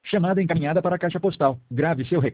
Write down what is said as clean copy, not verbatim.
Chamada encaminhada para a caixa postal. Grave seu recado.